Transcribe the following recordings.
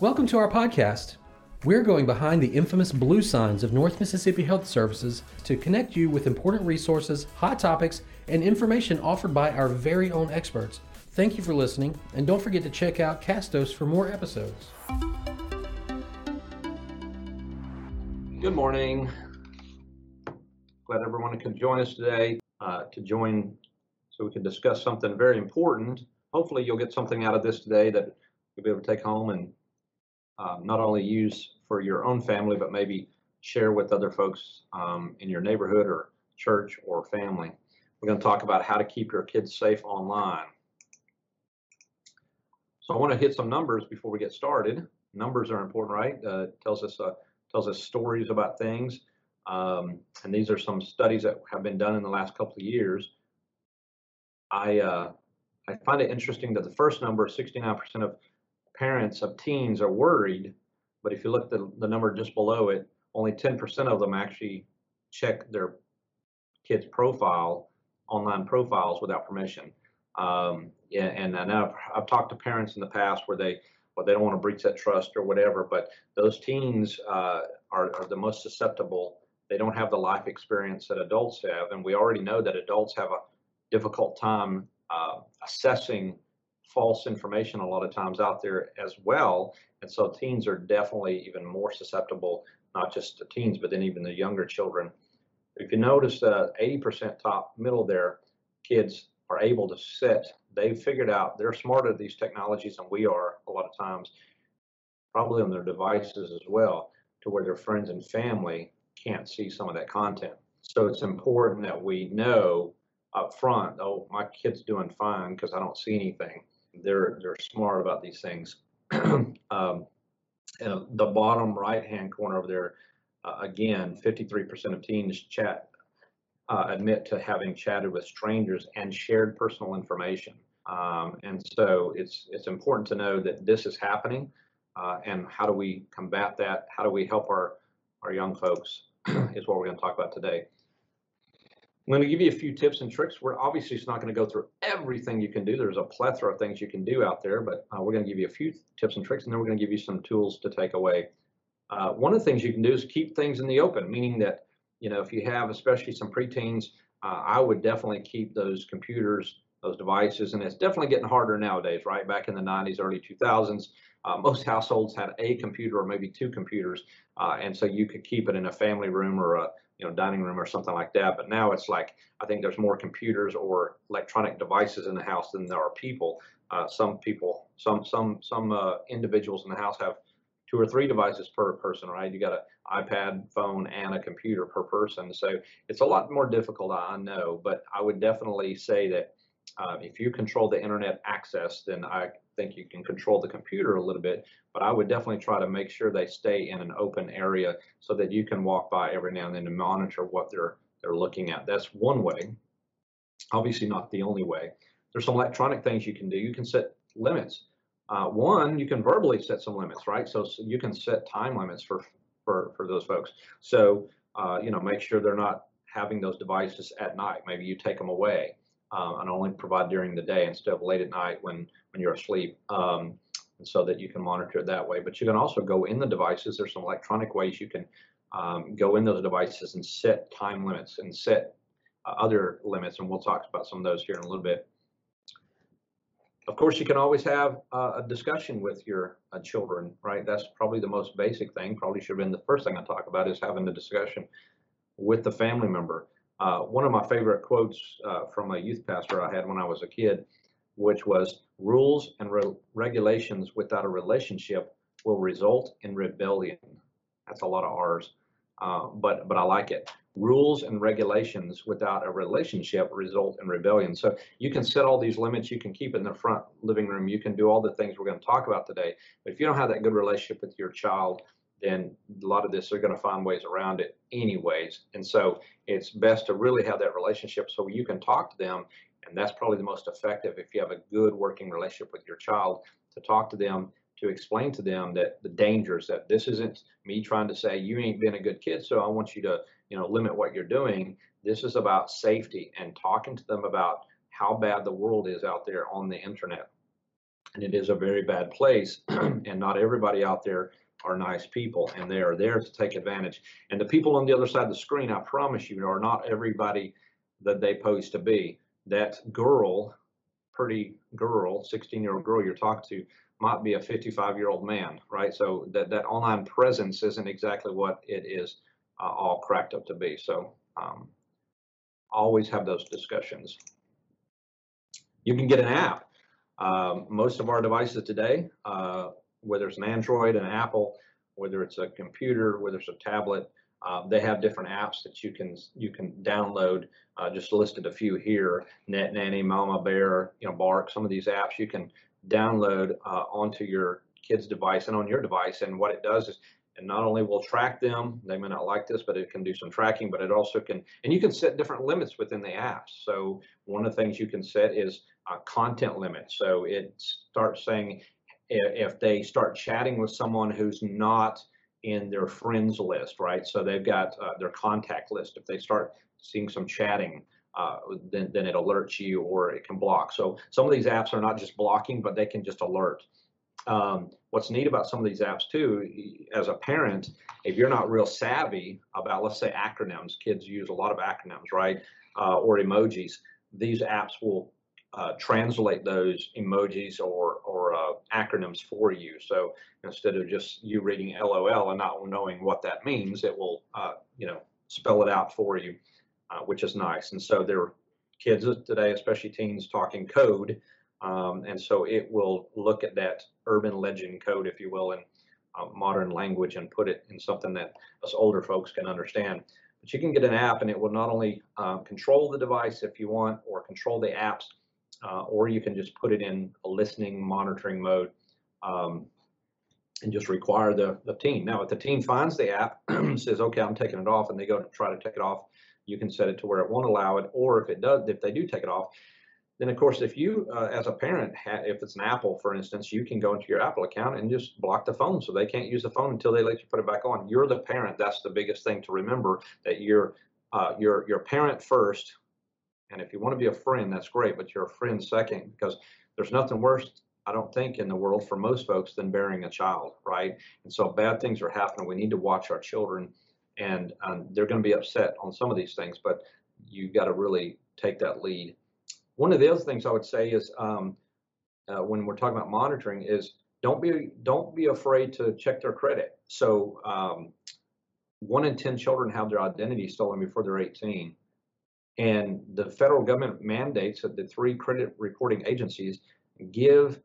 Welcome to our podcast. We're going behind the infamous blue signs of North Mississippi Health Services to connect you with important resources, hot topics, and information offered by our very own experts. Thank you for listening, and don't forget to check out Castos for more episodes. Good morning. Glad everyone could join us today so we can discuss something very important. Hopefully you'll get something out of this today that you'll be able to take home and not only use for your own family, but maybe share with other folks in your neighborhood or church or family. We're going to talk about how to keep your kids safe online. So I want to hit some numbers before we get started. Numbers are important, right? Tells us stories about things. And these are some studies that have been done in the last couple of years. I find it interesting that the first number, 69% of parents of teens are worried, but if you look at the number just below it, only 10% of them actually check their kids' online profiles without permission. And I've talked to parents in the past where they don't want to breach that trust or whatever, but those teens are the most susceptible. They don't have the life experience that adults have, and we already know that adults have a difficult time assessing false information a lot of times out there as well. And so teens are definitely even more susceptible, not just the teens, but then even the younger children. If you notice the 80% top middle there, kids are able to they've figured out, they're smarter at these technologies than we are a lot of times, probably on their devices as well, to where their friends and family can't see some of that content. So it's important that we know up front, oh, my kid's doing fine because I don't see anything. They're smart about these things. And the bottom right-hand corner over there, again, 53% of teens admit to having chatted with strangers and shared personal information. And so it's important to know that this is happening, and how do we combat that? How do we help our young folks is what we're going to talk about today. I'm going to give you a few tips and tricks. We're obviously not going to go through everything you can do. There's a plethora of things you can do out there, but we're going to give you a few tips and tricks, and then we're going to give you some tools to take away. One of the things you can do is keep things in the open, meaning that, if you have especially some preteens, I would definitely keep those computers, those devices, and it's definitely getting harder nowadays, right? Back in the 90s, early 2000s, most households had a computer or maybe two computers, and so you could keep it in a family room or a dining room or something like that. But now it's like, I think there's more computers or electronic devices in the house than there are people. Some individuals in the house have 2 or 3 devices per person, right? You got an iPad, phone, and a computer per person. So it's a lot more difficult, I know, but I would definitely say that if you control the internet access, then I think you can control the computer a little bit, but I would definitely try to make sure they stay in an open area so that you can walk by every now and then to monitor what they're looking at. That's one way. Obviously not the only way. There's some electronic things you can do. You can set limits. One, you can verbally set some limits, right? So you can set time limits for those folks. So make sure they're not having those devices at night. Maybe you take them away and only provide during the day instead of late at night when you're asleep, and so that you can monitor it that way. But you can also go in the devices. There's some electronic ways you can go in those devices and set time limits and set other limits, and we'll talk about some of those here in a little bit. Of course, you can always have a discussion with your children, right? That's probably the most basic thing. Probably should have been the first thing I talk about, is having the discussion with the family member. One of my favorite quotes from a youth pastor I had when I was a kid, which was, rules and regulations without a relationship will result in rebellion. That's a lot of R's, but I like it. Rules and regulations without a relationship result in rebellion. So you can set all these limits. You can keep it in the front living room. You can do all the things we're going to talk about today. But if you don't have that good relationship with your child, then a lot of this, they're going to find ways around it anyways. And so it's best to really have that relationship so you can talk to them. And that's probably the most effective, if you have a good working relationship with your child, to talk to them, to explain to them that the dangers, that this isn't me trying to say you ain't been a good kid, so I want you to limit what you're doing. This is about safety and talking to them about how bad the world is out there on the internet. and it is a very bad place. And not everybody out there are nice people, and they are there to take advantage. And the people on the other side of the screen, I promise you, are not everybody that they pose to be. That girl, pretty girl, 16-year-old girl you're talking to, might be a 55-year-old man, right? So that online presence isn't exactly what it is all cracked up to be. So always have those discussions. You can get an app. Most of our devices today, whether it's an Android, an Apple, whether it's a computer, whether it's a tablet, they have different apps that you can download. Just listed a few here: Net Nanny, Mama Bear, Bark. Some of these apps you can download onto your kid's device and on your device. And what it does is, and not only will track them, they may not like this, but it can do some tracking, but it also can, and you can set different limits within the apps. So one of the things you can set is content limits. So it starts saying if they start chatting with someone who's not in their friends list, right? So they've got their contact list. If they start seeing some chatting, then it alerts you, or it can block. So some of these apps are not just blocking, but they can just alert. What's neat about some of these apps too, as a parent, if you're not real savvy about, let's say, acronyms, kids use a lot of acronyms, right? Or emojis. These apps will translate those emojis or acronyms for you. So instead of just you reading LOL and not knowing what that means, it will spell it out for you, which is nice. And so there are kids today, especially teens, talking code. And so it will look at that urban legend code, if you will, in modern language, and put it in something that us older folks can understand. But you can get an app, and it will not only control the device if you want, or control the apps, or you can just put it in a listening, monitoring mode, and just require the teen. Now, if the teen finds the app, says, okay, I'm taking it off, and they go to try to take it off, you can set it to where it won't allow it. Or if they do take it off, then of course, if you, as a parent, if it's an Apple, for instance, you can go into your Apple account and just block the phone, so they can't use the phone until they let you put it back on. You're the parent. That's the biggest thing to remember, that you're parent first. And if you want to be a friend, that's great, but you're a friend second, because there's nothing worse, I don't think, in the world for most folks than bearing a child, right? And so bad things are happening. We need to watch our children, and they're going to be upset on some of these things, but you got to really take that lead. One of the other things I would say is, when we're talking about monitoring, is don't be afraid to check their credit. So 1 in 10 children have their identity stolen before they're 18. And the federal government mandates that the 3 credit reporting agencies give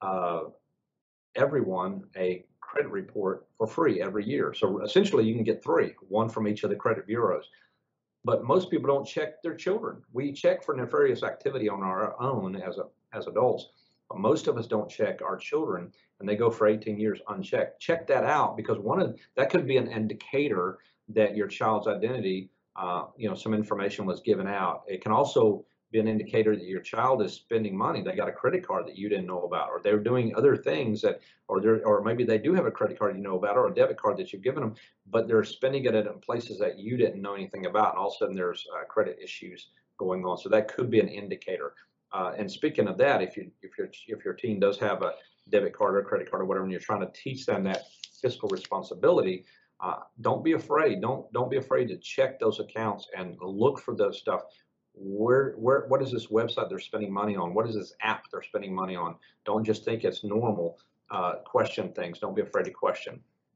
everyone a credit report for free every year. So essentially, you can get 3, 1 from each of the credit bureaus. But most people don't check their children. We check for nefarious activity on our own as adults. But most of us don't check our children, and they go for 18 years unchecked. Check that out, because that could be an indicator that your child's identity, some information was given out. It can also be an indicator that your child is spending money. They got a credit card that you didn't know about, or they're doing other things or maybe they do have a credit card you know about, or a debit card that you've given them, but they're spending it in places that you didn't know anything about, and all of a sudden there's credit issues going on. So that could be an indicator. And speaking of that, if your teen does have a debit card or a credit card or whatever, and you're trying to teach them that fiscal responsibility, don't be afraid. Don't be afraid to check those accounts and look for those stuff. What is this website they're spending money on? What is this app they're spending money on? Don't just think it's normal. Question things. Don't be afraid to question.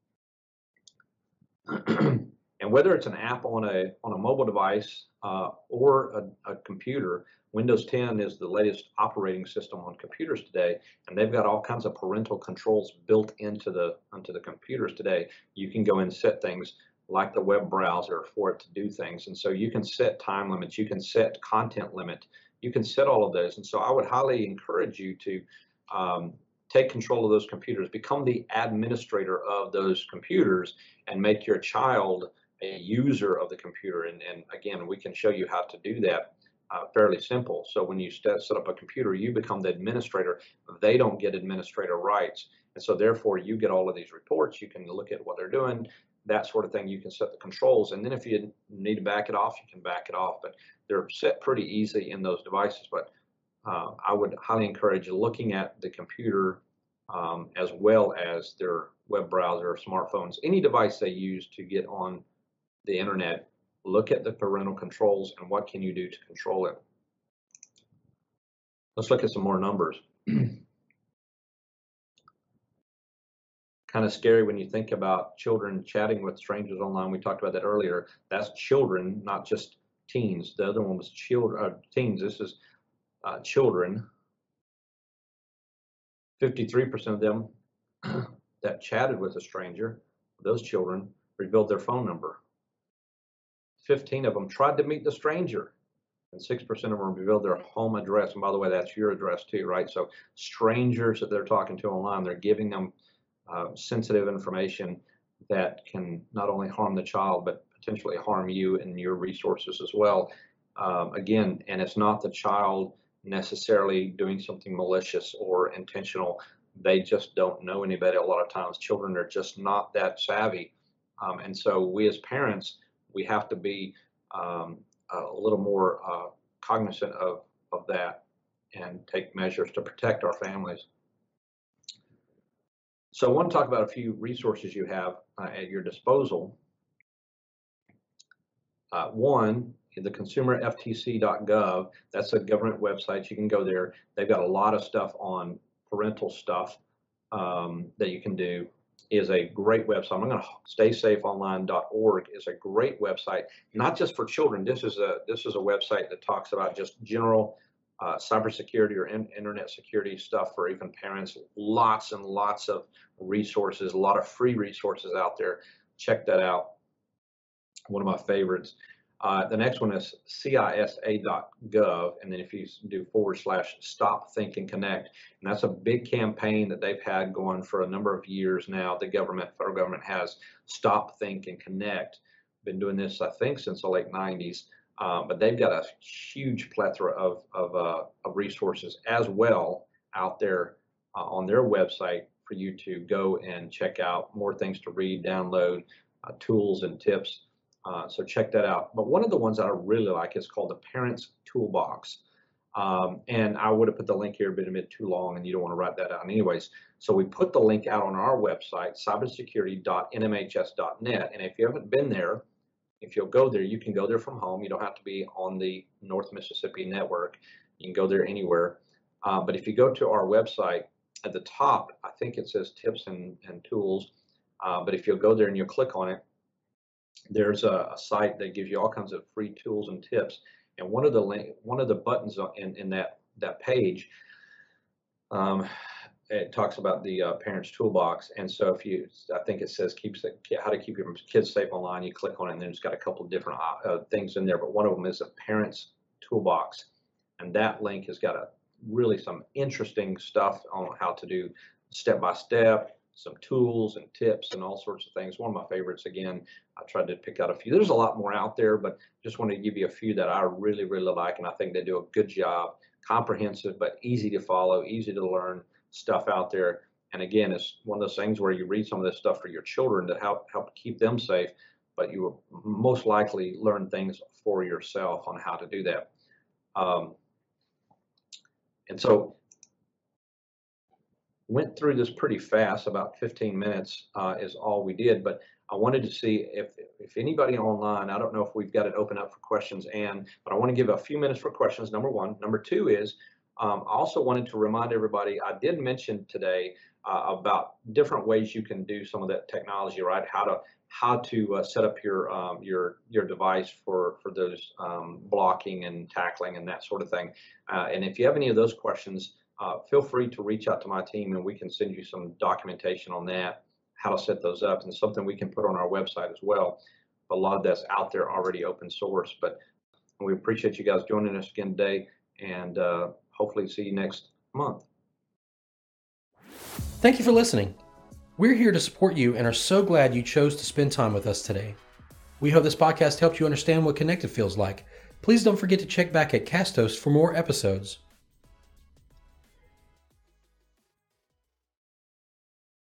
And whether it's an app on a mobile device or a computer, Windows 10 is the latest operating system on computers today, and they've got all kinds of parental controls built into the computers today. You can go and set things like the web browser for it to do things, and so you can set time limits, you can set content limit, you can set all of those. And so I would highly encourage you to take control of those computers, become the administrator of those computers, and make your child a user of the computer. And again, we can show you how to do that fairly simple. So when you set up a computer, you become the administrator. They don't get administrator rights. And so therefore, you get all of these reports. You can look at what they're doing, that sort of thing. You can set the controls. And then if you need to back it off, you can back it off. But they're set pretty easy in those devices. But I would highly encourage looking at the computer as well as their web browser or smartphones, any device they use to get on the internet. Look at the parental controls and what can you do to control it. Let's look at some more numbers. Kind of scary when you think about children chatting with strangers online. We talked about that earlier. That's children, not just teens. The other one was teens. This is children. 53% of them that chatted with a stranger, those children, revealed their phone number. 15 of them tried to meet the stranger, and 6% of them revealed their home address. And by the way, that's your address too, right? So strangers that they're talking to online, they're giving them sensitive information that can not only harm the child, but potentially harm you and your resources as well. Again, and it's not the child necessarily doing something malicious or intentional. They just don't know any better. A lot of times children are just not that savvy. And so we as parents, we have to be a little more cognizant of that and take measures to protect our families. So I want to talk about a few resources you have at your disposal. One, the consumerftc.gov, that's a government website. You can go there. They've got a lot of stuff on parental stuff that you can do. Is a great website. I'm going to staysafeonline.org is a great website, not just for children. This is a website that talks about just general cybersecurity or internet security stuff for even parents. Lots and lots of resources, a lot of free resources out there. Check that out. One of my favorites. The next one is CISA.gov, and then if you do /Stop, Think, and Connect, and that's a big campaign that they've had going for a number of years now. The federal government has Stop, Think, and Connect. Been doing this, I think, since the late 90s, but they've got a huge plethora of resources as well out there on their website for you to go and check out. More things to read, download, tools and tips. So check that out. But one of the ones that I really like is called the Parents Toolbox. And I would have put the link here, but a bit too long, and you don't want to write that down anyways. So we put the link out on our website, cybersecurity.nmhs.net. And if you haven't been there, if you'll go there, you can go there from home. You don't have to be on the North Mississippi network. You can go there anywhere. But if you go to our website, at the top, I think it says tips and tools. But if you'll go there and you'll click on it, there's a site that gives you all kinds of free tools and tips. And one of the buttons in that page, it talks about the Parents Toolbox. And so I think it says how to keep your kids safe online. You click on it, and then it's got a couple of different things in there. But one of them is the Parents Toolbox, and that link has got really some interesting stuff on how to do step by step. Some tools and tips and all sorts of things. One of my favorites, again, I tried to pick out a few. There's a lot more out there, but just wanted to give you a few that I really, really like, and I think they do a good job. Comprehensive, but easy to follow, easy to learn stuff out there. And again, it's one of those things where you read some of this stuff for your children to help keep them safe, but you will most likely learn things for yourself on how to do that. And so went through this pretty fast, about 15 minutes is all we did, but I wanted to see if anybody online, I don't know if we've got it open up for questions, but I want to give a few minutes for questions, number one. Number two is, I also wanted to remind everybody, I did mention today about different ways you can do some of that technology, right? How to set up your device for those blocking and tackling and that sort of thing. And if you have any of those questions, feel free to reach out to my team, and we can send you some documentation on that, how to set those up, and something we can put on our website as well. A lot of that's out there already open source, but we appreciate you guys joining us again today, and hopefully see you next month. Thank you for listening. We're here to support you and are so glad you chose to spend time with us today. We hope this podcast helped you understand what connected feels like. Please don't forget to check back at Castos for more episodes.